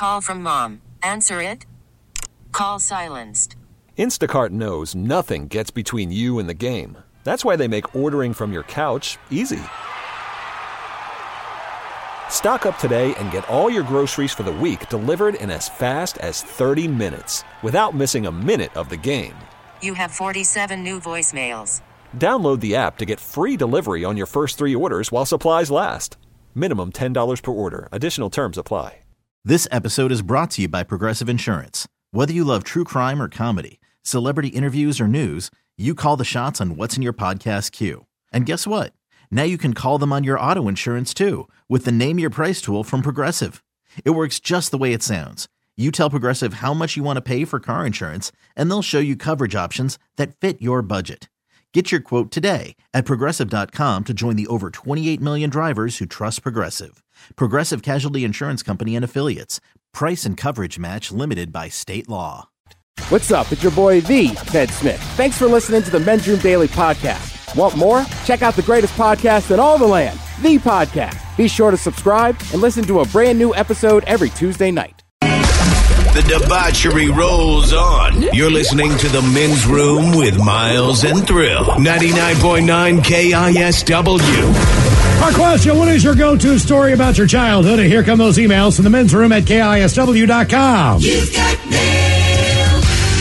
call from mom. Answer it. Call silenced. Instacart knows nothing gets between you and the game. That's why they make ordering from your couch easy. Stock up today and get all your groceries for the week delivered in as fast as 30 minutes without missing a minute of the game. You have 47 new voicemails. Download the app to get free delivery on your first 3 orders while supplies last. Minimum $10 per order. Additional terms apply. This episode is brought to you by Progressive Insurance. Whether you love true crime or comedy, celebrity interviews or news, you call the shots on what's in your podcast queue. And guess what? Now you can call them on your auto insurance too with the Name Your Price tool from Progressive. It works just the way it sounds. You tell Progressive how much you want to pay for car insurance, and they'll show you coverage options that fit your budget. Get your quote today at Progressive.com to join the over 28 million drivers who trust Progressive. Progressive Casualty Insurance Company and Affiliates. Price and coverage match limited by state law. What's up? It's your boy, The Ted Smith. Thanks for listening to the Men's Room Daily Podcast. Want more? Check out the greatest podcast in all the land, The Podcast. Be sure to subscribe and listen to a brand new episode every Tuesday night. The debauchery rolls on. You're listening to the Men's Room with Miles and Thrill. 99.9 KISW. Our question, what is your go-to story about your childhood? And here come those emails from the Men's Room at KISW.com. You've got mail.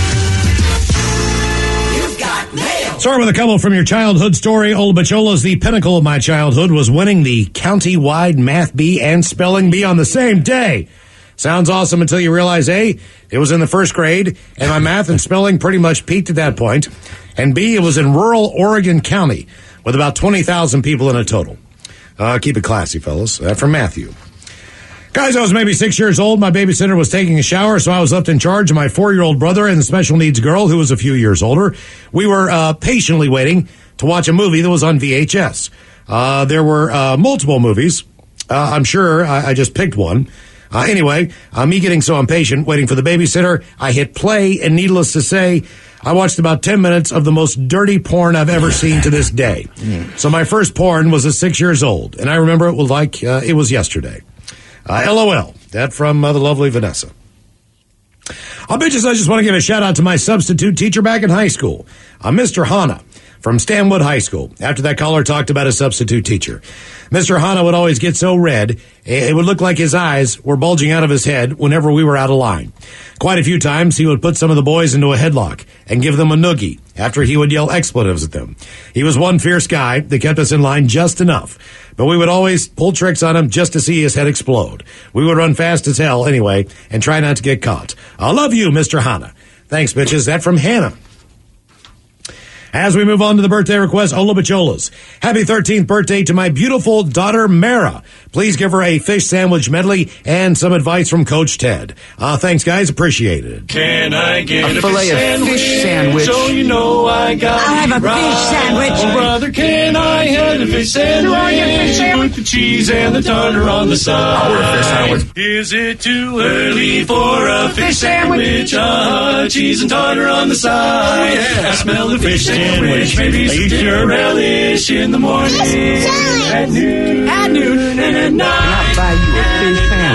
You've got mail. Start with a couple from your childhood story. Old Bachola's the pinnacle of my childhood was winning the county-wide math bee and spelling bee on the same day. Sounds awesome until you realize, A, it was in the first grade, and my math and spelling pretty much peaked at that point, and B, it was in rural Oregon County with about 20,000 people in a total. Keep it classy, fellas. From Matthew. Guys, I was maybe 6 years old. My babysitter was taking a shower, so I was left in charge of my 4-year-old brother and the special needs girl, who was a few years older. We were patiently waiting to watch a movie that was on VHS. There were multiple movies. I'm sure I just picked one. Anyway, me getting so impatient, waiting for the babysitter, I hit play, and needless to say, I watched about 10 minutes of the most dirty porn I've ever seen to this day. So my first porn was at 6 years old, and I remember it was like it was yesterday. LOL. That from the lovely Vanessa. Bitches, I just want to give a shout out to my substitute teacher back in high school, Mr. Hanna from Stanwood High School. After that caller talked about a substitute teacher. Mr. Hanna would always get so red, it would look like his eyes were bulging out of his head whenever we were out of line. Quite a few times, he would put some of the boys into a headlock and give them a noogie after he would yell expletives at them. He was one fierce guy that kept us in line just enough, but we would always pull tricks on him just to see his head explode. We would run fast as hell anyway and try not to get caught. I love you, Mr. Hanna. Thanks, bitches. That from Hannah. As we move on to the birthday request, Ola Bachola's. Happy 13th birthday to my beautiful daughter, Mara. Please give her a fish sandwich medley and some advice from Coach Ted. Thanks, guys. Appreciate it. Can I get a fillet of fish sandwich? So you know I got I'll have a fish sandwich. Oh, brother, can I have a fish sandwich? With the cheese and the tartar on the side. I'll order a fish sandwich. Is it too early for a fish sandwich? Cheese and tartar on the side. Oh, yeah. I smell the fish sandwich. Maybe some dinner relish in the morning. At noon. And at night. I'll buy you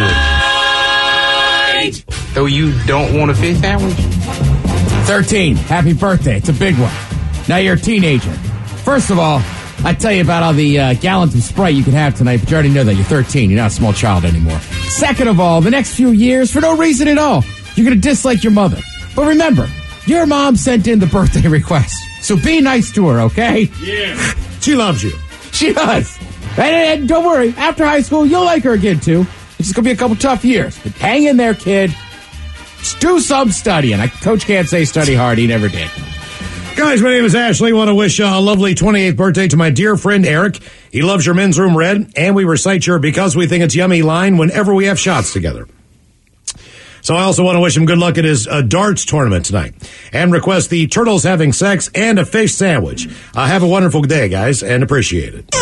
a fish sandwich. So you don't want a fish sandwich? 13. Happy birthday. It's a big one. Now you're a teenager. First of all, I tell you about all the gallons of Sprite you can have tonight, but you already know that. You're 13. You're not a small child anymore. Second of all, the next few years, for no reason at all, you're going to dislike your mother. But remember, your mom sent in the birthday request. So be nice to her, okay? Yeah. She loves you. She does. And don't worry, after high school, you'll like her again, too. It's just going to be a couple tough years. But hang in there, kid. Just do some studying. Coach can't say study hard. He never did. Guys, my name is Ashley. I want to wish a lovely 28th birthday to my dear friend Eric. He loves your Men's Room Red, and we recite your Because We Think It's Yummy line whenever we have shots together. So I also want to wish him good luck at his darts tournament tonight and request the turtles having sex and a fish sandwich. Have a wonderful day, guys, and appreciate it.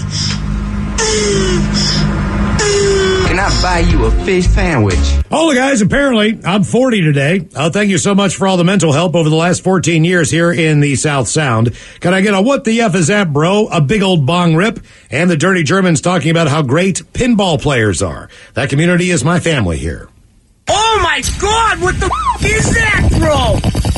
Can I buy you a fish sandwich? Hola, guys. Apparently, I'm 40 today. Thank you so much for all the mental help over the last 14 years here in the South Sound. Can I get a what the F is that, bro? A big old bong rip and the dirty Germans talking about how great pinball players are. That community is my family here. my God! What the is that, bro?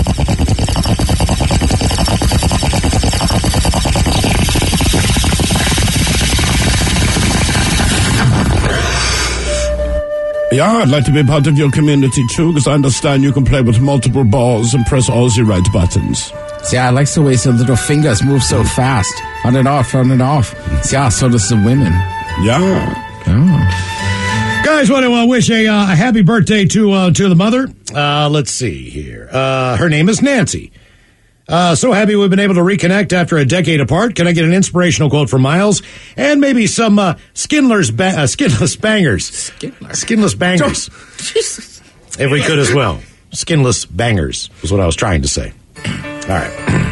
Yeah, I'd like to be part of your community too, because I understand you can play with multiple balls and press all the right buttons. See, I like the way some little fingers move so fast. On and off, on and off. See, so does the women. Yeah. Oh. Guys, want to wish a happy birthday to the mother. Let's see here. Her name is Nancy. So happy we've been able to reconnect after a decade apart. Can I get an inspirational quote from Miles? And maybe some skinless bangers. Skinless bangers. Jesus. If we could as well. Skinless bangers was what I was trying to say. All right.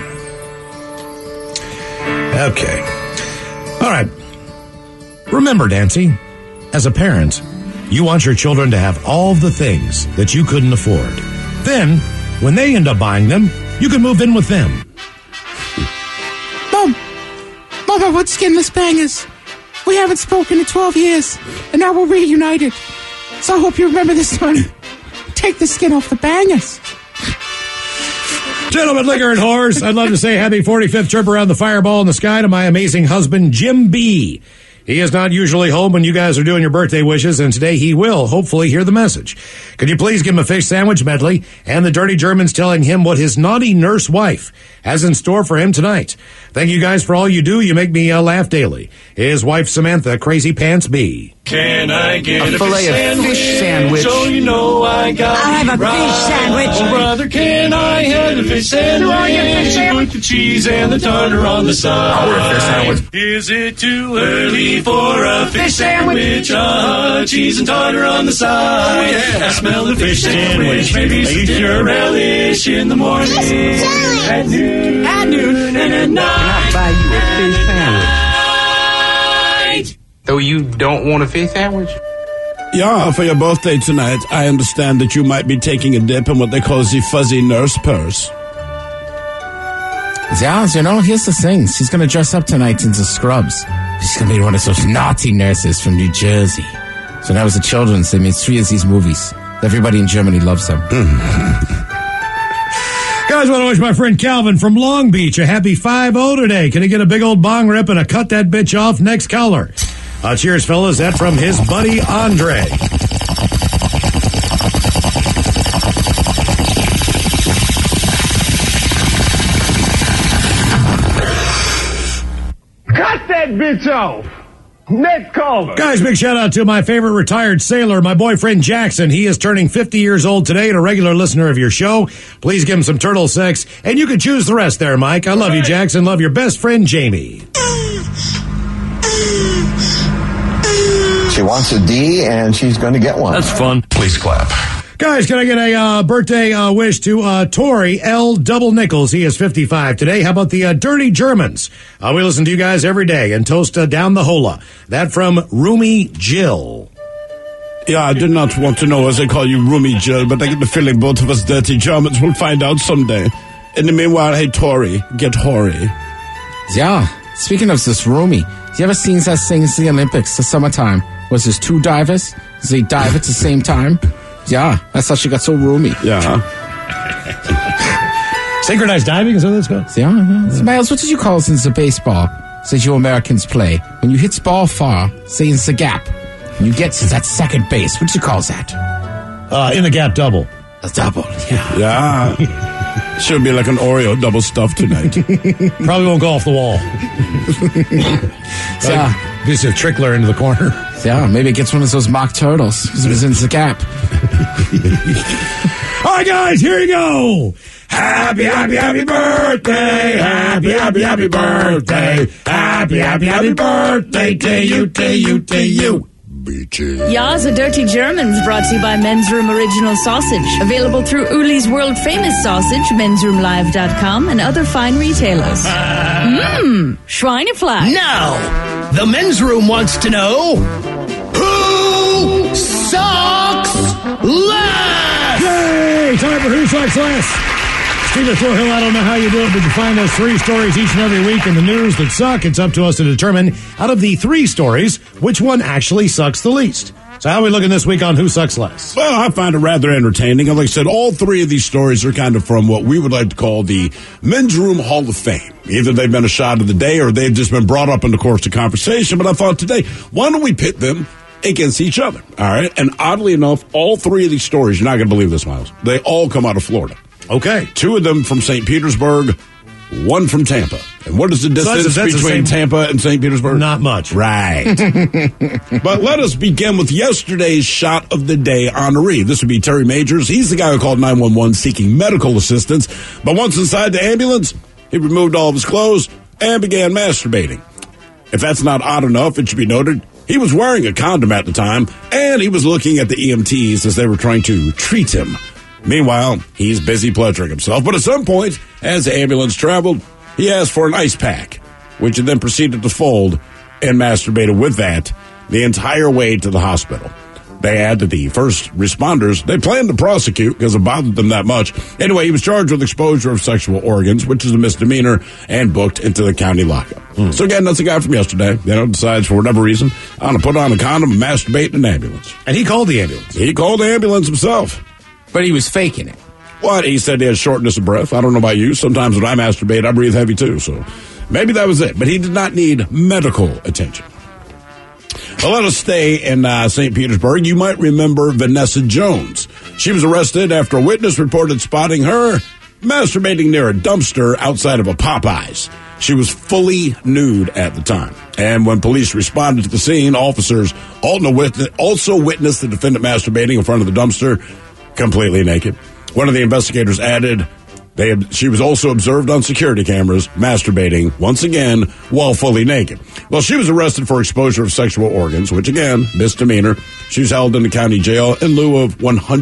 Okay. All right. Remember, Nancy, as a parent, you want your children to have all the things that you couldn't afford. Then, when they end up buying them, you can move in with them. Mom, I want skinless bangers. We haven't spoken in 12 years, and now we're reunited. So I hope you remember this one. Take the skin off the bangers. Gentlemen, liquor and whores, I'd love to say happy 45th trip around the fireball in the sky to my amazing husband, Jim B. He is not usually home when you guys are doing your birthday wishes, and today he will hopefully hear the message. Could you please give him a fish sandwich medley and the Dirty Germans telling him what his naughty nurse wife has in store for him tonight? Thank you guys for all you do. You make me laugh daily. His wife, Samantha, Crazy Pants B. Can I get a fillet of fish sandwich? So you know I got I'll have a fish sandwich. Oh, brother, can I have a fish sandwich? With the cheese and the tartar on the side. I'll order a fish sandwich. Is it too early for a fish sandwich? Cheese and tartar on the side. Oh, yeah. I smell the fish sandwich. Maybe some dinner relish in the morning. At noon. And at night. Can I buy you a fish sandwich? Though you don't want a fish sandwich? Yeah, for your birthday tonight, I understand that you might be taking a dip in what they call the fuzzy nurse purse. Yeah, here's the thing. She's going to dress up tonight into scrubs. She's going to be one of those naughty nurses from New Jersey. So now as a children's, they made 3 of these movies. Everybody in Germany loves them. Guys, want to wish my friend Calvin from Long Beach a happy 5-0 today. Can he get a big old bong rip and a cut that bitch off next color? Cheers, fellas. That from his buddy Andre. Cut that bitch off. Next caller. Guys, big shout out to my favorite retired sailor, my boyfriend Jackson. He is turning 50 years old today and a regular listener of your show. Please give him some turtle sex, and you can choose the rest there, Mike. I love you, Jackson. Love your best friend, Jamie. She wants a D, and she's going to get one. That's fun. Please clap. Guys, can I get a birthday wish to Tori L. Double Nichols? He is 55 today. How about the Dirty Germans? We listen to you guys every day and toast down the hola. That from Roomy Jill. Yeah, I did not want to know as they call you Roomy Jill, but I get the feeling both of us dirty Germans will find out someday. In the meanwhile, hey, Tori, get hoary. Yeah, speaking of this Roomy, you ever seen that thing in the Olympics, the summertime? Was there's 2 divers? They dive at the same time? Yeah, that's how she got so roomy. Yeah. Synchronized diving, is that what it's called? Yeah. Miles, what did you call it in the baseball that you Americans play? When you hit the ball far, say in the gap, and you get to that second base, what do you call that? In the gap double. A double, yeah. Yeah. Should be like an Oreo double stuff tonight. Probably won't go off the wall. Yeah. Just a trickler into the corner. Yeah, maybe it gets one of those mock turtles because it was in the gap. All right, guys, here you go. Happy, happy, happy birthday. Happy, happy, happy birthday. Happy, happy, happy birthday to you, to you, to you. Ja, the Dirty Germans brought to you by Men's Room Original Sausage. Available through Uli's World Famous Sausage, mensroomlive.com, and other fine retailers. Schweinefleisch. Now, the Men's Room wants to know who sucks less? Yay! Time for Who Sucks Less. Steve Thorhill, I don't know how you do it, but you find those 3 stories each and every week in the news that suck. It's up to us to determine, out of the 3 stories, which one actually sucks the least. So how are we looking this week on Who Sucks Less? Well, I find it rather entertaining. And like I said, all three of these stories are kind of from what we would like to call the Men's Room Hall of Fame. Either they've been a shot of the day or they've just been brought up in the course of conversation. But I thought today, why don't we pit them against each other? All right. And oddly enough, all three of these stories, you're not going to believe this, Miles, they all come out of Florida. Okay. Two of them from St. Petersburg, one from Tampa. And what is the distance between Tampa and St. Petersburg? Not much. Right. But let us begin with yesterday's shot of the day honoree. This would be Terry Majors. He's the guy who called 911 seeking medical assistance. But once inside the ambulance, he removed all of his clothes and began masturbating. If that's not odd enough, it should be noted he was wearing a condom at the time, and he was looking at the EMTs as they were trying to treat him. Meanwhile, he's busy pleasuring himself. But at some point, as the ambulance traveled, he asked for an ice pack, which he then proceeded to fold and masturbated with that the entire way to the hospital. They add that the first responders, they planned to prosecute because it bothered them that much. Anyway, he was charged with exposure of sexual organs, which is a misdemeanor, and booked into the county lockup. So again, that's a guy from yesterday, decides for whatever reason, I'm going to put on a condom and masturbate in an ambulance. And he called the ambulance. He called the ambulance himself. But he was faking it. What? He said he had shortness of breath. I don't know about you. Sometimes when I masturbate, I breathe heavy too. So maybe that was it. But he did not need medical attention. Well, let us stay in St. Petersburg. You might remember Vanessa Jones. She was arrested after a witness reported spotting her masturbating near a dumpster outside of a Popeyes. She was fully nude at the time. And when police responded to the scene, officers also witnessed the defendant masturbating in front of the dumpster, completely naked. One of the investigators added she was also observed on security cameras masturbating, once again, while fully naked. Well, she was arrested for exposure of sexual organs, which, again, misdemeanor. She was held in the county jail in lieu of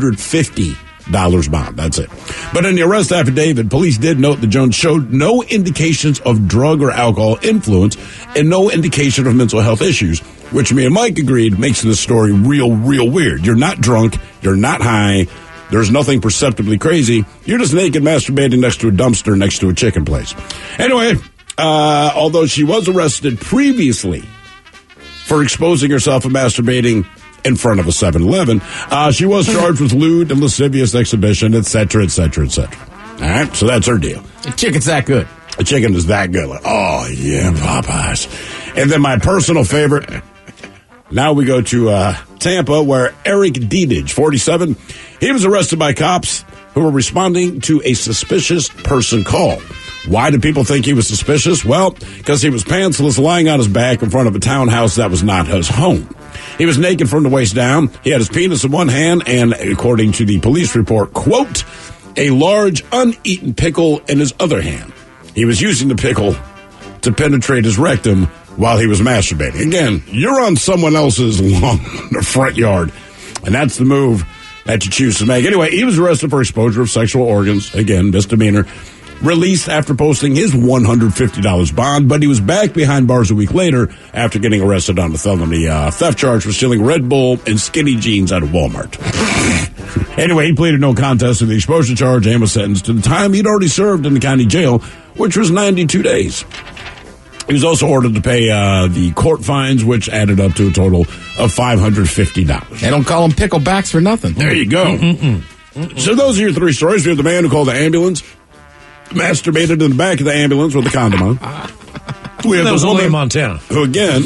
$150 bond. That's it. But in the arrest affidavit, police did note that Jones showed no indications of drug or alcohol influence and no indication of mental health issues, which me and Mike agreed makes this story real weird. You're not drunk. You're not high. There's nothing perceptibly crazy. You're just naked masturbating next to a dumpster next to a chicken place. Anyway, although she was arrested previously for exposing herself and masturbating in front of a 7-Eleven, she was charged with lewd and lascivious exhibition, etc., etc., etc. All right, so that's her deal. The chicken's that good. The chicken is that good. Like, oh, yeah, Popeyes. And then my personal favorite... Now we go to Tampa, where Eric Dedich, 47, he was arrested by cops who were responding to a suspicious person call. Why did people think he was suspicious? Well, because he was pantsless, lying on his back in front of a townhouse that was not his home. He was naked from the waist down. He had his penis in one hand and, according to the police report, quote, a large uneaten pickle in his other hand. He was using the pickle to penetrate his rectum while he was masturbating. Again, you're on someone else's lawn in the front yard, and that's the move that you choose to make. Anyway, he was arrested for exposure of sexual organs, again, misdemeanor, released after posting his $150 bond, but he was back behind bars a week later after getting arrested on a felony theft charge for stealing Red Bull and skinny jeans out of Walmart. Anyway, he pleaded no contest to the exposure charge and was sentenced to the time he'd already served in the county jail, which was 92 days. He was also ordered to pay the court fines, which added up to a total of $550. They don't call them picklebacks for nothing. There you go. So those are your three stories. We have the man who called the ambulance, masturbated in the back of the ambulance with a condom on. We have that was the only woman in Montana. who, again,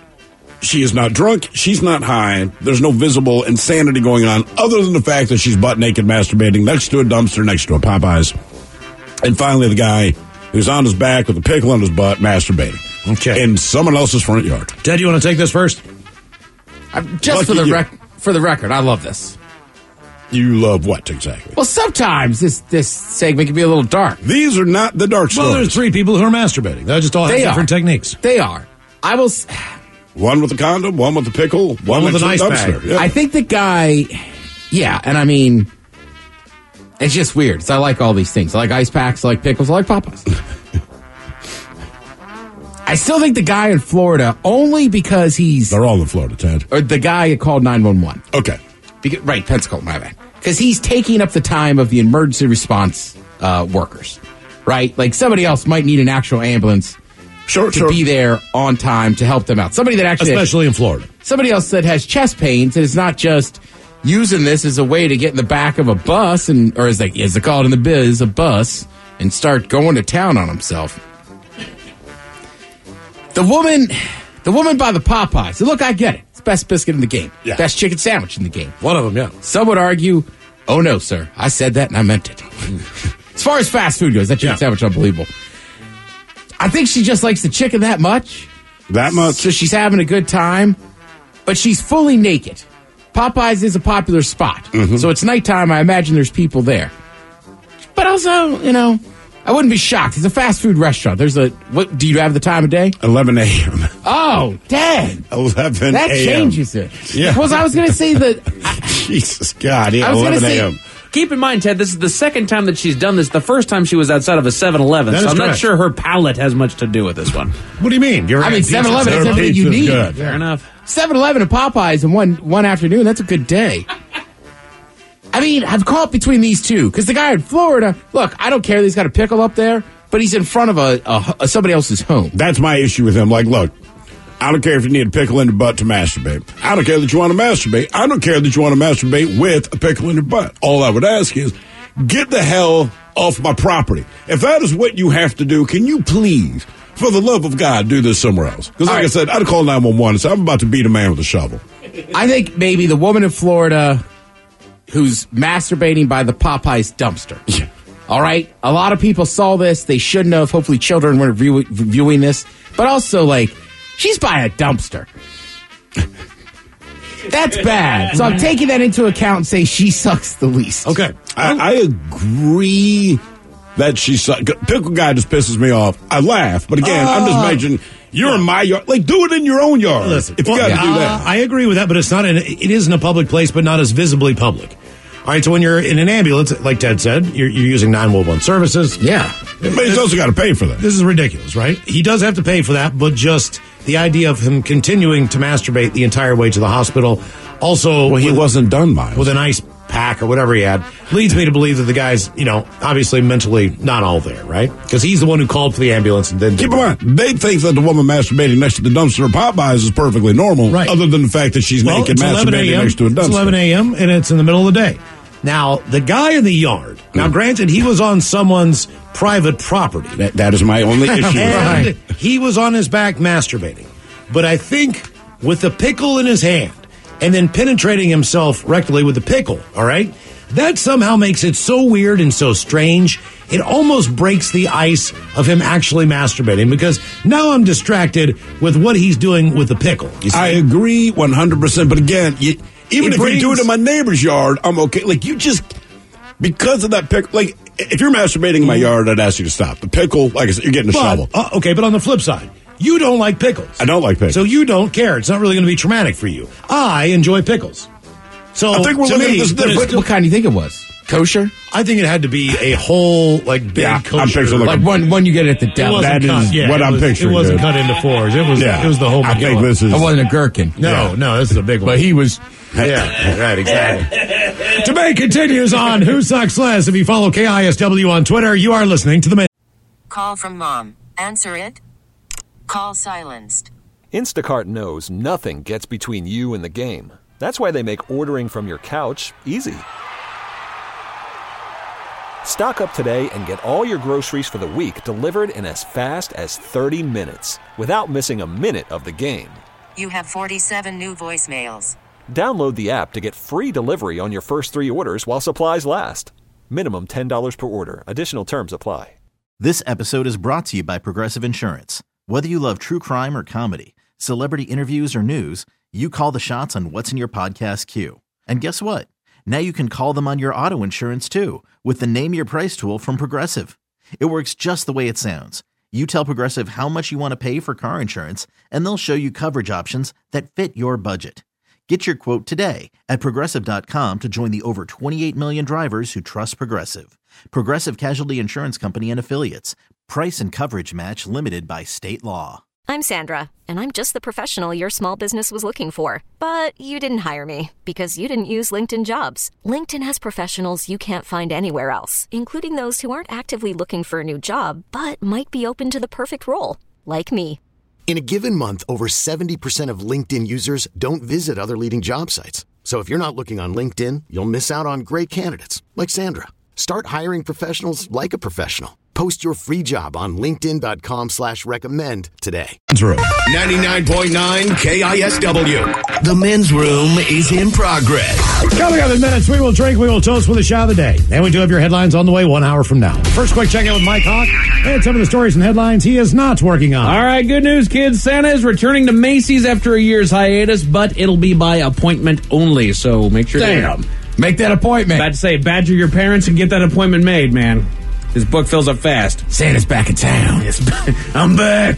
she is not drunk. She's not high. There's no visible insanity going on other than the fact that she's butt naked masturbating next to a dumpster, next to a Popeyes. And finally, the guy who's on his back with a pickle on his butt masturbating. Okay. In someone else's front yard. Ted, you want to take this first? Just for the record, I love this. You love what exactly? Well, sometimes this segment can be a little dark. These are not the dark stories. Well, there's three people who are masturbating. They just all have different techniques. They are. I will... One with a condom, one with a pickle, one with an ice pack. Yeah. I think the guy... Yeah, and I mean... It's just weird. So I like all these things. I like ice packs, I like pickles, I like Popeyes. I still think the guy in Florida, only because he's... They're all in Florida, Ted. Or the guy who called 911. Okay. Right, Pensacola, my bad. Because he's taking up the time of the emergency response workers, right? Like somebody else might need an actual ambulance to be there on time to help them out. Somebody that actually... Especially in Florida. somebody else that has chest pains and is not just using this as a way to get in the back of a bus or as they call it in the biz, a bus, and start going to town on himself. The woman by the Popeyes. Look, I get it. It's the best biscuit in the game. Yeah. Best chicken sandwich in the game. One of them, yeah. Some would argue, oh no, sir. I said that and I meant it. As far as fast food goes, that chicken sandwich is unbelievable. I think she just likes the chicken that much. That much? So she's having a good time, but she's fully naked. Popeyes is a popular spot. Mm-hmm. So it's nighttime. I imagine there's people there. But also, I wouldn't be shocked. It's a fast food restaurant. What do you have the time of day? 11 a.m. Oh, dang. 11 a.m. That changes it. Yeah. Well, I was going to say that. Jesus God, yeah, 11 a.m. Keep in mind, Ted, this is the second time that she's done this. The first time she was outside of a 7-Eleven, so I'm not sure her palate has much to do with this one. What do you mean? 7-Eleven is everything you need. Good. Fair enough. 7-Eleven and Popeyes in one afternoon, that's a good day. I mean, I've caught between these two, because the guy in Florida, look, I don't care that he's got a pickle up there, but he's in front of somebody else's home. That's my issue with him. Like, look, I don't care if you need a pickle in your butt to masturbate. I don't care that you want to masturbate. I don't care that you want to masturbate with a pickle in your butt. All I would ask is, get the hell off my property. If that is what you have to do, can you please, for the love of God, do this somewhere else? Because like I said, I'd call 911 and say, I'm about to beat a man with a shovel. I think maybe the woman in Florida who's masturbating by the Popeyes dumpster. Yeah. All right? A lot of people saw this. They shouldn't have. Hopefully children weren't viewing this. But also, she's by a dumpster. That's bad. So I'm taking that into account and saying she sucks the least. Okay. I agree that she sucks. Pickle guy just pisses me off. I laugh. But again, I'm just imagining you're in my yard. Do it in your own yard. Listen, if you got to do that. I agree with that, but it is in a public place, but not as visibly public. All right, so when you're in an ambulance, like Ted said, you're using 911 services. Yeah. But he's also got to pay for that. This is ridiculous, right? He does have to pay for that, but just the idea of him continuing to masturbate the entire way to the hospital also... Well, he wasn't done, Miles. With an ice pack or whatever he had, leads me to believe that the guy's, obviously mentally not all there, right? Because he's the one who called for the ambulance and then... Keep in mind, they think that the woman masturbating next to the dumpster at Popeyes is perfectly normal, right? Other than the fact that she's naked masturbating next to a dumpster. It's 11 a.m. and it's in the middle of the day. Now, the guy in the yard, granted, he was on someone's private property. That is my only issue. And he was on his back masturbating. But I think with the pickle in his hand and then penetrating himself rectally with the pickle, all right, that somehow makes it so weird and so strange, it almost breaks the ice of him actually masturbating, because now I'm distracted with what he's doing with the pickle. I agree 100%, but again, even if you do it in my neighbor's yard, I'm okay. Because of that pickle, if you're masturbating in my yard, I'd ask you to stop. The pickle, like I said, you're getting a shovel. Okay, but on the flip side, you don't like pickles. I don't like pickles. So you don't care. It's not really going to be traumatic for you. I enjoy pickles. So I think we're looking at this different. What kind do you think it was? Kosher? I think it had to be a whole, big kosher. I'm picturing one you get at the deli. That is what I'm picturing. It wasn't cut into fours. It was the whole I think this is... It wasn't a gherkin. No, this is a big one. But he was... Yeah, right, exactly. Debate continues on Who Sucks Less. If you follow KISW on Twitter, you are listening to the men. Call from mom. Answer it. Call silenced. Instacart knows nothing gets between you and the game. That's why they make ordering from your couch easy. Stock up today and get all your groceries for the week delivered in as fast as 30 minutes without missing a minute of the game. You have 47 new voicemails. Download the app to get free delivery on your first 3 orders while supplies last. Minimum $10 per order. Additional terms apply. This episode is brought to you by Progressive Insurance. Whether you love true crime or comedy, celebrity interviews or news, you call the shots on what's in your podcast queue. And guess what? Now you can call them on your auto insurance too with the Name Your Price tool from Progressive. It works just the way it sounds. You tell Progressive how much you want to pay for car insurance, and they'll show you coverage options that fit your budget. Get your quote today at Progressive.com to join the over 28 million drivers who trust Progressive. Progressive Casualty Insurance Company and Affiliates. Price and coverage match limited by state law. I'm Sandra, and I'm just the professional your small business was looking for. But you didn't hire me because you didn't use LinkedIn Jobs. LinkedIn has professionals you can't find anywhere else, including those who aren't actively looking for a new job, but might be open to the perfect role, like me. In a given month, over 70% of LinkedIn users don't visit other leading job sites. So if you're not looking on LinkedIn, you'll miss out on great candidates like Sandra. Start hiring professionals like a professional. Post your free job on linkedin.com/recommend today. 99.9 KISW. The men's room is in progress. Coming up in minutes, we will drink, we will toast with a shot of the day. And we do have your headlines on the way 1 hour from now. First, quick check-in with Mike Hawk and some of the stories and headlines he is not working on. All right, good news, kids. Santa is returning to Macy's after a year's hiatus, but it'll be by appointment only, so make sure Damn. Make that appointment. About to say, badger your parents and get that appointment made, man. His book fills up fast. Santa's back in town. Yes, I'm back.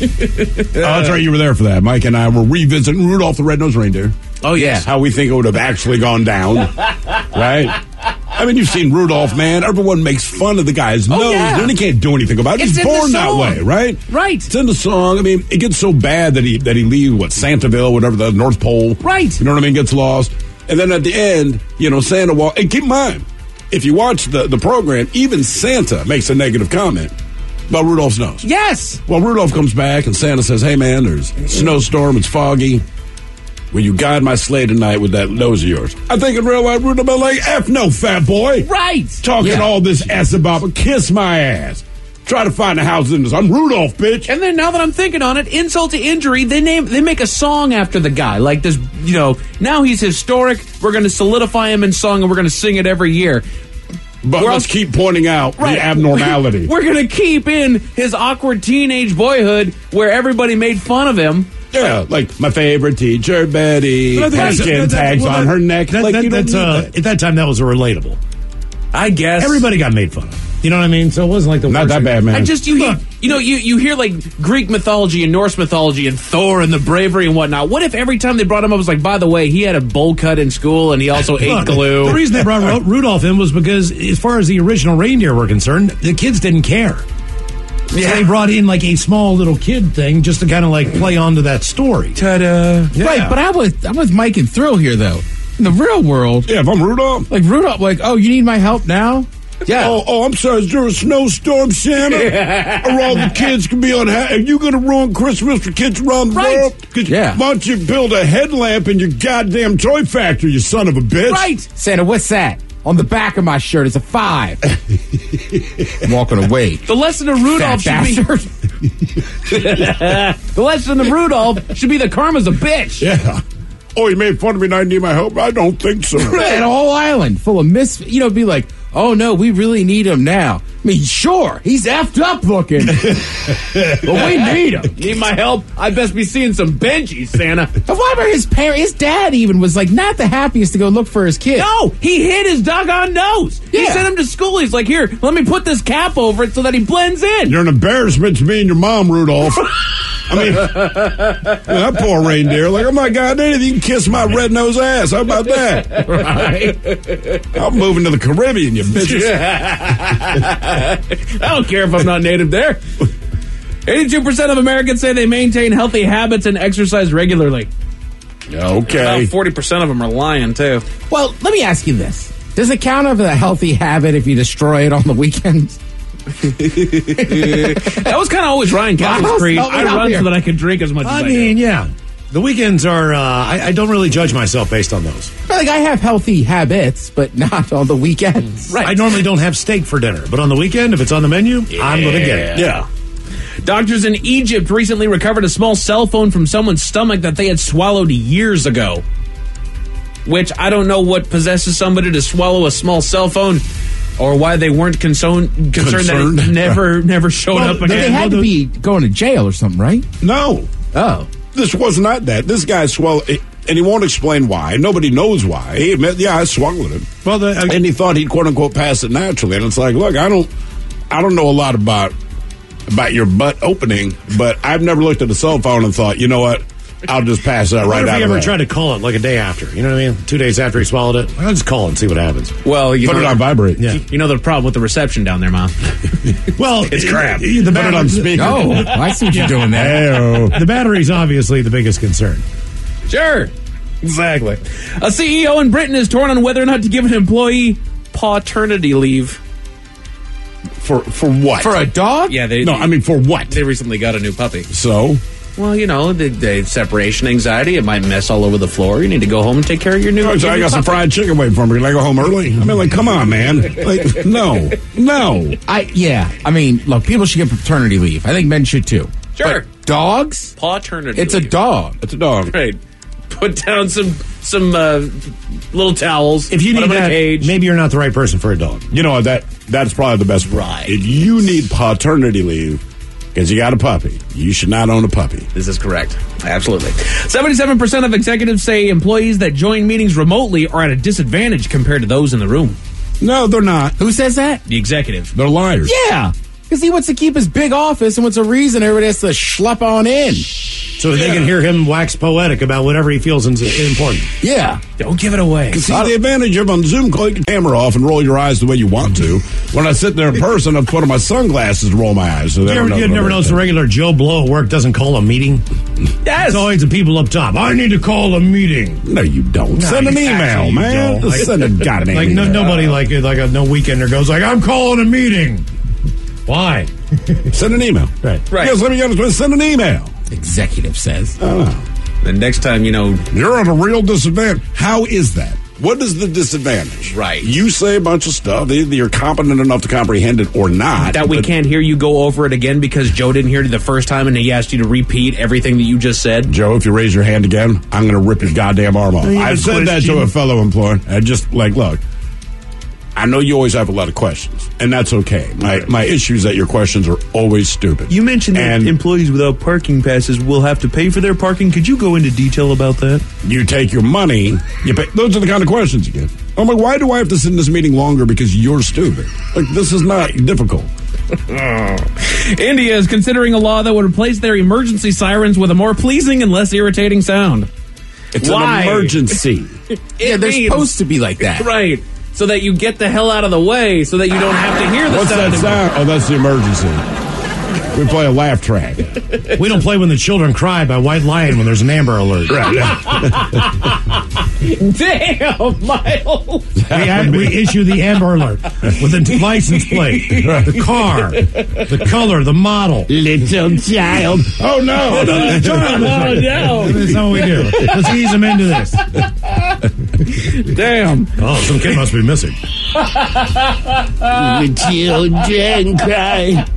That's right, you were there for that. Mike and I were revisiting Rudolph the Red-Nosed Reindeer. Oh, yeah. How we think it would have actually gone down. Right? I mean, you've seen Rudolph, man. Everyone makes fun of the guy's nose, and he can't do anything about it. It's He's born that way, right? Right. It's in the song. I mean, it gets so bad that he leaves, Santaville, whatever, the North Pole. Right. You know what I mean? Gets lost. And then at the end, Santa walks. And keep in mind, if you watch the program, even Santa makes a negative comment about Rudolph's nose. Yes. Well, Rudolph comes back and Santa says, "Hey, man, there's a snowstorm. It's foggy. Will you guide my sleigh tonight with that nose of yours?" I think in real life, Rudolph be like, "F no, fat boy." Right. Talking all this ass about, but kiss my ass. Try to find a house in this. I'm Rudolph, bitch. And then now that I'm thinking on it, insult to injury, they make a song after the guy. Like this, now he's historic. We're going to solidify him in song and we're going to sing it every year. But let's keep pointing out the abnormality. We're going to keep in his awkward teenage boyhood where everybody made fun of him. Yeah, like my favorite teacher, Betty. Pumpkin tags on her neck. At that time, that was a relatable. I guess everybody got made fun of. You know what I mean? So it wasn't like the not that bad, man. I just you hear like Greek mythology and Norse mythology and Thor and the bravery and whatnot. What if every time they brought him up was like, by the way, he had a bowl cut in school and he also ate glue? The reason they brought Rudolph in was because, as far as the original reindeer were concerned, the kids didn't care. Yeah. So they brought in like a small little kid thing just to kind of like play onto that story. Ta-da! Yeah. Right, but I'm with Mike and Thrill here though. In the real world, if I'm Rudolph, oh, you need my help now? Yeah. Oh, I'm sorry. Is there a snowstorm, Santa? Or all the kids can be on. Are you going to ruin Christmas for kids around the world? Why don't you build a headlamp in your goddamn toy factory, you son of a bitch? Right. Santa, what's that? On the back of my shirt is a 5. I'm walking away. The lesson of Rudolph should be. The lesson of Rudolph should be that karma's a bitch. Yeah. Oh, you made fun of me and I need my help? I don't think so. And a whole island full of be like, oh no, we really need him now. I mean, sure, he's effed up looking, but we need him. Need my help? I best be seeing some Benjis, Santa. But why were his dad even was like not the happiest to go look for his kid. No, he hid his doggone nose. Yeah. He sent him to school. He's like, here, let me put this cap over it so that he blends in. You're an embarrassment to me and your mom, Rudolph. I mean, that poor reindeer. Like, oh my God, you can kiss my red nose ass. How about that? Right. I'm moving to the Caribbean, you bitches. I don't care if I'm not native there. 82% of Americans say they maintain healthy habits and exercise regularly. Okay. About 40% of them are lying, too. Well, let me ask you this. Does it count as a healthy habit if you destroy it on the weekends? That was kind of always Ryan Castle's creed. I run so that I can drink as much as I mean, yeah. The weekends are, I don't really judge myself based on those. Like, I have healthy habits, but not on the weekends. Right. I normally don't have steak for dinner, but on the weekend, if it's on the menu, I'm going to get it. Yeah. Doctors in Egypt recently recovered a small cell phone from someone's stomach that they had swallowed years ago. Which, I don't know what possesses somebody to swallow a small cell phone, or why they weren't concerned that it never showed up again. They had to be going to jail or something, right? No. Oh. This was not that. This guy swallowed it, and he won't explain why. Nobody knows why. He admit, I swallowed it. Well, and he thought he'd quote unquote pass it naturally. And it's like, look, I don't know a lot about your butt opening, but I've never looked at a cell phone and thought, you know what? I'll just pass that right out of What if he ever that. tried to call it like a day after? You know what I mean? 2 days after he swallowed it? I'll just call it and see what happens. Well, put it on vibrate. Yeah. You know the problem with the reception down there, Mom? Well, it's crap. Put it on speaker. Oh, I see what you're doing there. The battery's obviously the biggest concern. Sure. Exactly. A CEO in Britain is torn on whether or not to give an employee paternity leave. For what? For a dog? Yeah, I mean, for what? They recently got a new puppy. So? Well, the separation anxiety, it might mess all over the floor. You need to go home and take care of your new. I got some fried chicken waiting for me. Can I go home early? I mean, come on, man. No. I mean, look, people should get paternity leave. I think men should too. Sure. But dogs? Paternity It's leave. a dog. It's a dog. Right. Put down some little towels. If you put need them in a that, cage. maybe you're not the right person for a dog. You know, that's probably the best. Right. If you need paternity leave because you got a puppy, you should not own a puppy. This is correct. Absolutely. 77% of executives say employees that join meetings remotely are at a disadvantage compared to those in the room. No, they're not. Who says that? The executive. They're liars. Yeah. Because he wants to keep his big office, and what's a reason everybody has to schlep on in? So they can hear him wax poetic about whatever he feels is important. Yeah. Don't give it away. See, the advantage of on Zoom call, you can camera off and roll your eyes the way you want to. When I sit there in person, I'm putting my sunglasses to roll my eyes. So You never noticed the regular Joe Blow at work doesn't call a meeting? Yes. It's always the people up top. I need to call a meeting. No, you don't. No, Send an you email, actually man. don't. Just send a goddamn Like email. nobody like no weekender goes like, I'm calling a meeting. Why? Send an email. Right. Yes, let me understand. Send an email. Executive says. The next time, you're at a real disadvantage. How is that? What is the disadvantage? Right. You say a bunch of stuff. Either you're competent enough to comprehend it or not. That we can't hear you go over it again because Joe didn't hear it the first time and he asked you to repeat everything that you just said. Joe, if you raise your hand again, I'm going to rip your goddamn arm off. I've said that to a fellow employee. I just, look, I know you always have a lot of questions, and that's okay. My issue is that your questions are always stupid. You mentioned that employees without parking passes will have to pay for their parking. Could you go into detail about that? You take your money, you pay. Those are the kind of questions you get. I'm like, why do I have to sit in this meeting longer because you're stupid? Like, this is not difficult. India is considering a law that would replace their emergency sirens with a more pleasing and less irritating sound. It's an emergency. Yeah, they're supposed to be like that. Right. So that you get the hell out of the way so that you don't have to hear the What's sound. that sound? Oh, that's the emergency. We play a laugh track. We don't play When the Children Cry by White Lion when there's an Amber Alert. Right. Damn, Miles. We issue the Amber Alert with the license plate, the car, the color, the model. Little child. Oh, no. Little child. Oh, no. That's how we do. Let's ease them into this. Damn. Oh, some kid must be missing. The children cry.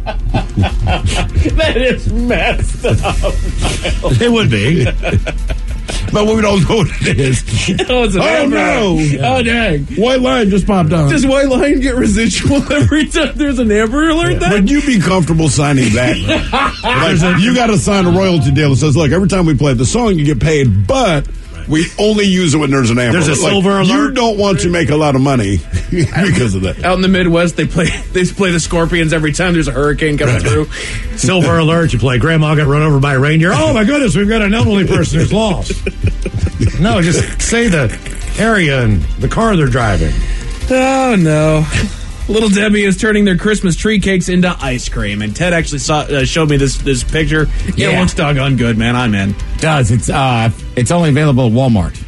That is messed up. It would be. But we don't know what it is. Oh, it's an Amber no. Alert. Oh, dang. White Line just popped on. Does White Lion get residual every time there's an Amber Alert then? Would you be comfortable signing that? You got to sign a royalty deal that says, look, every time we play the song, you get paid, but we only use it when there's an Amber There's a Alert. silver alert. You don't want to make a lot of money because of that. Out in the Midwest, they play the Scorpions every time there's a hurricane coming through. Silver Alert, you play Grandma got run over by a reindeer. Oh, my goodness, we've got an elderly person who's lost. No, just say the area and the car they're driving. Oh, no. Little Debbie is turning their Christmas tree cakes into ice cream, and Ted actually showed me this picture. Yeah, it looks doggone good, man. I'm in. It does. It's only available at Walmart.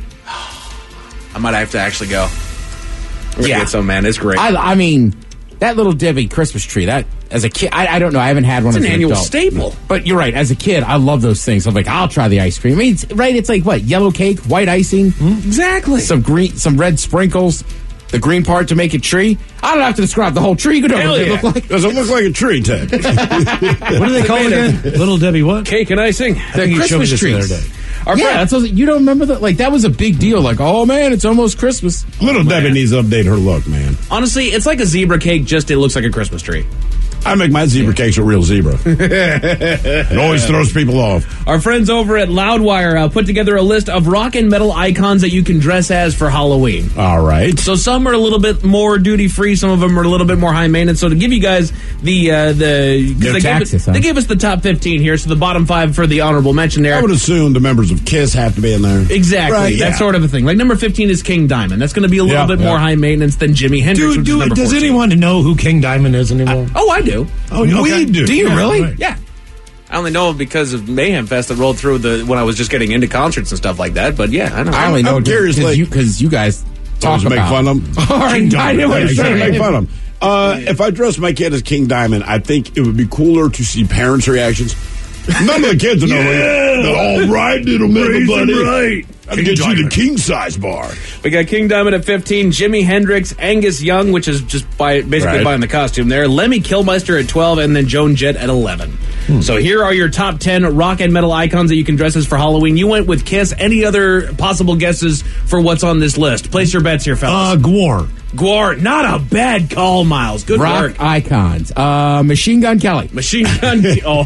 I might have to actually go. We're gonna get some, man. It's great. I mean, that Little Debbie Christmas tree, that, as a kid, I don't know. I haven't had one It's as an annual adult. staple. But you're right. As a kid, I love those things. I'm like, I'll try the ice cream. I mean, it's like what? Yellow cake, white icing. Exactly. Some red sprinkles. The green part to make a tree. I don't have to describe the whole tree. You can know what it look like. Does it look like a tree, Ted? What do they call it again? Little Debbie what? Cake and icing. think you showed me this the other day. That's what, you don't remember that? Like, that was a big deal. Like, oh, man, it's almost Christmas. Little Debbie needs to update her look, man. Honestly, it's like a zebra cake, just it looks like a Christmas tree. I make my zebra cakes a real zebra. It always throws people off. Our friends over at Loudwire put together a list of rock and metal icons that you can dress as for Halloween. All right. So some are a little bit more duty free, some of them are a little bit more high maintenance. So to give you guys No taxes, they gave us the top 15 here, so the bottom 5 for the honorable mention there. I would assume the members of KISS have to be in there. Exactly, Right, that yeah. sort of a thing. Like number 15 is King Diamond. That's going to be a little bit more high maintenance than Jimi Hendrix. which is number Does 14. anyone know who King Diamond is anymore? Oh, I do. Oh, okay. We do. Do you really? Right. Yeah. I only know because of Mayhem Fest that rolled through when I was just getting into concerts and stuff like that. But yeah, I know. I only know I'm curious, because you guys talk make about fun of them. All right, I knew what Yeah, you're trying to saying. make fun of them. If I dress my kid as King Diamond, I think it would be cooler to see parents' reactions. None of the kids will know. All right, little everybody. Right. I'll get you the king size bar. We got King Diamond at 15, Jimi Hendrix, Angus Young, which is just basically buying the costume there, Lemmy Kilmister at 12, and then Joan Jett at 11. So here are your top 10 rock and metal icons that you can dress as for Halloween. You went with Kiss. Any other possible guesses for what's on this list? Place your bets here, fellas. Gwar. Gwar, not a bad call, Miles. Good rock work. icons. Machine Gun Kelly. Machine Gun. Oh.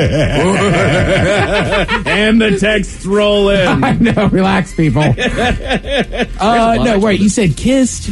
And the texts roll in. I know. Relax, people. No, wait. You said Kiss.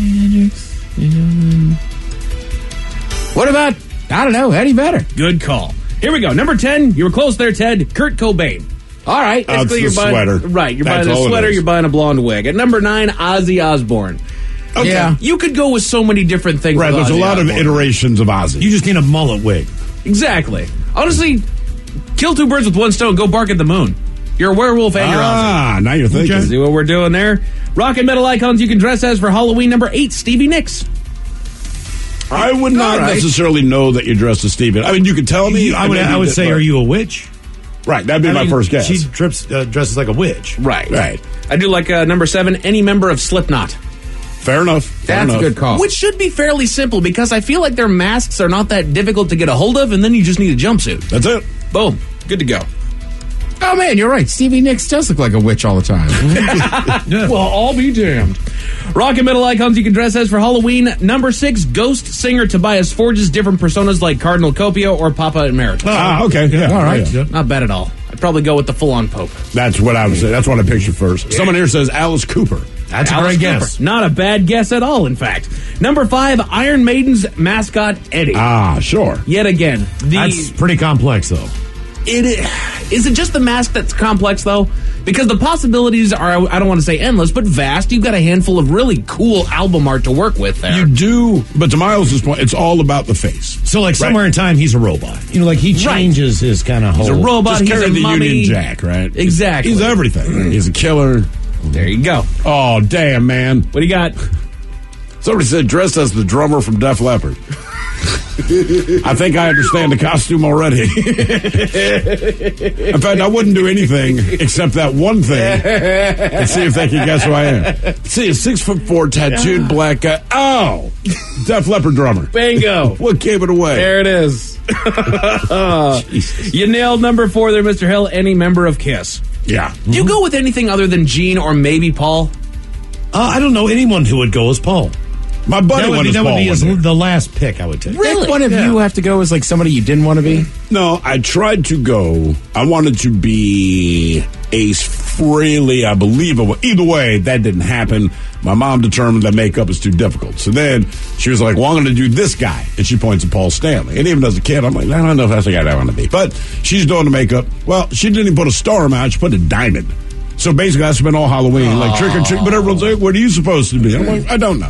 What about, I don't know, Eddie Vedder? Good call. Here we go. Number 10. You were close there, Ted. Kurt Cobain. All right. It's the sweater. Right. You're buying a sweater. You're buying a blonde wig. At number 9, Ozzy Osbourne. Okay. Yeah. You could go with so many different things. Right. There's a lot of iterations of Ozzy. You just need a mullet wig. Exactly. Honestly, kill two birds with one stone. Go bark at the moon. You're a werewolf and you're Ozzy. Now you're thinking. See what we're doing there? Rock and metal icons you can dress as for Halloween. Number 8, Stevie Nicks. I would not necessarily know that you're dressed as Stevie. I mean, you could tell me. I would say, are you a witch? Right. That'd be my first guess. She dresses like a witch. Right. Right. I do like number 7, any member of Slipknot. Fair enough. That's a good call. Which should be fairly simple because I feel like their masks are not that difficult to get a hold of, and then you just need a jumpsuit. That's it. Boom. Good to go. Oh, man, you're right. Stevie Nicks does look like a witch all the time. Well, I'll be damned. Rock and metal icons you can dress as for Halloween. Number 6, ghost singer Tobias Forge's different personas like Cardinal Copio or Papa Emeritus. Okay. Yeah. All right. Yeah. Not bad at all. I'd probably go with the full-on Pope. That's what I would say. That's what I pictured first. Yeah. Someone here says Alice Cooper. That's Alice a great Cooper. guess. Not a bad guess at all, in fact. Number 5, Iron Maiden's mascot, Eddie. Sure. Yet again. That's pretty complex, though. Is it just the mask that's complex, though? Because the possibilities are, I don't want to say endless, but vast. You've got a handful of really cool album art to work with there. You do, but to Miles' point, it's all about the face. So, like, somewhere in time, he's a robot. You know, like, he changes his kind of whole... He's a robot, Just he's carry a the mummy. Union Jack, right? Exactly. He's everything. He's a killer. There you go. Oh, damn, man. What do you got? Somebody said dressed as the drummer from Def Leppard. I think I understand the costume already. In fact, I wouldn't do anything except that one thing and see if they can guess who I am. See, a 6'4" tattooed black guy. Oh, Def Leppard drummer. Bingo. What gave it away? There it is. You nailed number 4 there, Mr. Hill. Any member of Kiss. Yeah. Do you go with anything other than Gene or maybe Paul? I don't know anyone who would go as Paul. My buddy that would be the last pick I would take. Really? Did one of you have to go as like somebody you didn't want to be? No, I tried to go. I wanted to be Ace Frehley, I believe. Either way, that didn't happen. My mom determined that makeup is too difficult. So then she was like, well, I'm going to do this guy. And she points at Paul Stanley. And even as a kid, I'm like, I don't know if that's the guy I want to be. But she's doing the makeup. Well, she didn't even put a star on my eye. She put a diamond. So basically, I spent all Halloween, like trick or treat. But everyone's like, what are you supposed to be? I'm like, I don't know.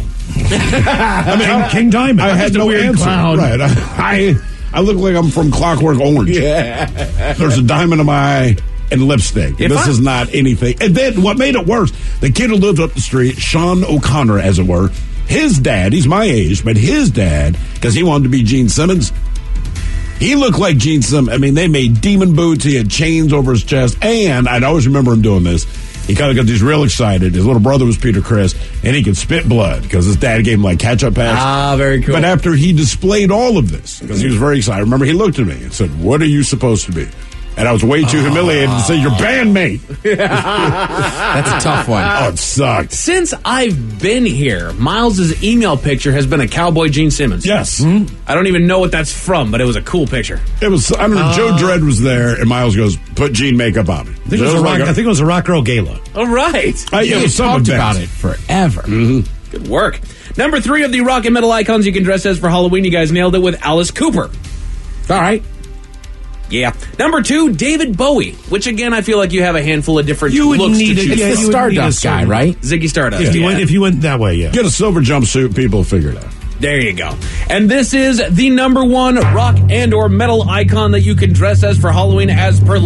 I mean, King Diamond. I had no answer. Clown. Right. I look like I'm from Clockwork Orange. Yeah. There's a diamond in my eye and lipstick. This is not anything. And then what made it worse, the kid who lived up the street, Sean O'Connor, as it were, his dad, he's my age, but his dad, because he wanted to be Gene Simmons, he looked like Gene Simmons. I mean, they made demon boots. He had chains over his chest. And I'd always remember him doing this. He kind of got these real excited. His little brother was Peter Criss, and he could spit blood because his dad gave him like catch-up pass. Ah, very cool. But after he displayed all of this, because he was very excited, remember he looked at me and said, what are you supposed to be? And I was way too humiliated to say, your bandmate. That's a tough one. Oh, it sucked. Since I've been here, Miles's email picture has been a cowboy Gene Simmons. Yes. I don't even know what that's from, but it was a cool picture. It was, I remember Joe Dredd was there, and Miles goes, put Gene makeup on me. I think it was a Rock Girl Gala. All right. We talked about it forever. Mm-hmm. Good work. Number 3 of the rock and metal icons you can dress as for Halloween. You guys nailed it with Alice Cooper. All right. Yeah. Number 2, David Bowie, which again, I feel like you have a handful of different You would looks need to it. choose Yeah, from. you would need Stardust a guy, certain- right? Ziggy Stardust. If you went that way, yeah. Get a silver jumpsuit, people will figure it out. There you go. And this is the number 1 rock and or metal icon that you can dress as for Halloween as per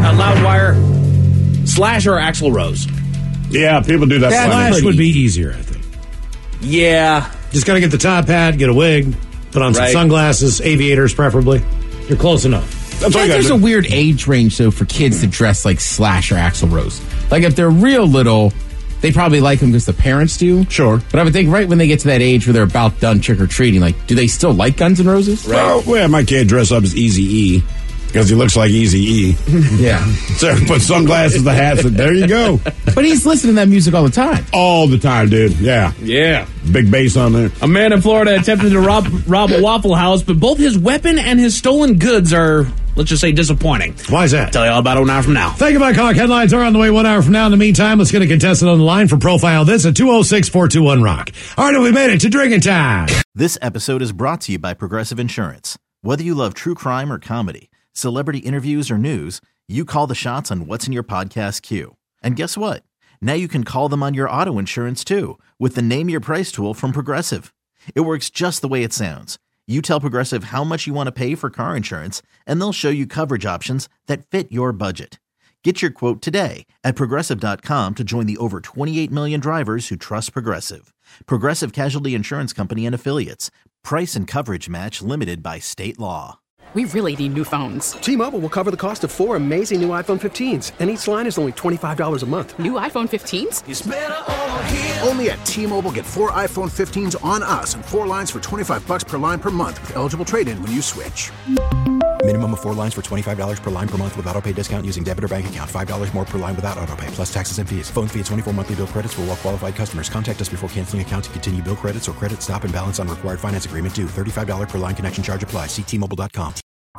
Loudwire. Slash or Axl Rose. Yeah, people do that. Slash would be easier, I think. Yeah. Just got to get the top hat, get a wig, put on some Right. sunglasses, aviators preferably. You're close enough. That's all you There's gotta a do. weird age range, though, for kids to dress like Slash or Axl Rose. Like, if they're real little, they probably like them because the parents do. Sure. But I would think right when they get to that age where they're about done trick-or-treating, like, do they still like Guns N' Roses? Right. Well, my kid dressed up as Eazy-E because he looks like Eazy-E. Yeah. So put sunglasses, the hats, and there you go. But he's listening to that music all the time. All the time, dude. Yeah. Yeah. Big bass on there. A man in Florida attempted to rob a Waffle House, but both his weapon and his stolen goods are, let's just say, disappointing. Why is that? Tell you all about it 1 hour from now. Thank you, Mike Hawk. Headlines are on the way 1 hour from now. In the meantime, let's get a contestant on the line for Profile This at 206-421-ROCK. All right, we made it to drinking time. This episode is brought to you by Progressive Insurance. Whether you love true crime or comedy, celebrity interviews or news, you call the shots on what's in your podcast queue. And guess what? Now you can call them on your auto insurance too with the Name Your Price tool from Progressive. It works just the way it sounds. You tell Progressive how much you want to pay for car insurance, and they'll show you coverage options that fit your budget. Get your quote today at Progressive.com to join the over 28 million drivers who trust Progressive. Progressive Casualty Insurance Company and Affiliates. Price and coverage match limited by state law. We really need new phones. T-Mobile will cover the cost of 4 amazing new iPhone 15s, and each line is only $25 a month. New iPhone 15s? It's better over here. Only at T-Mobile, get 4 iPhone 15s on us and 4 lines for $25 per line per month with eligible trade-in when you switch. Minimum of 4 lines for $25 per line per month with autopay discount using debit or bank account. $5 more per line without autopay, plus taxes and fees. Phone fee at 24 monthly bill credits for well-qualified customers. Contact us before canceling account to continue bill credits or credit stop and balance on required finance agreement due. $35 per line connection charge applies. See T-Mobile.com.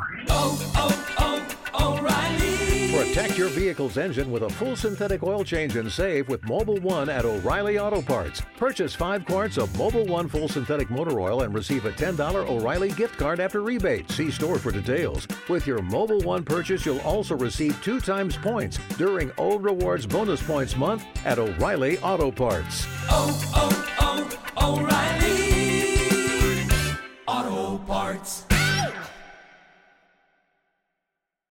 Protect your vehicle's engine with a full synthetic oil change and save with Mobil 1 at O'Reilly Auto Parts. Purchase 5 quarts of Mobil 1 full synthetic motor oil and receive a $10 O'Reilly gift card after rebate. See store for details. With your Mobil 1 purchase, you'll also receive 2 times points during O Rewards Bonus Points Month at O'Reilly Auto Parts. O'Reilly Auto Parts.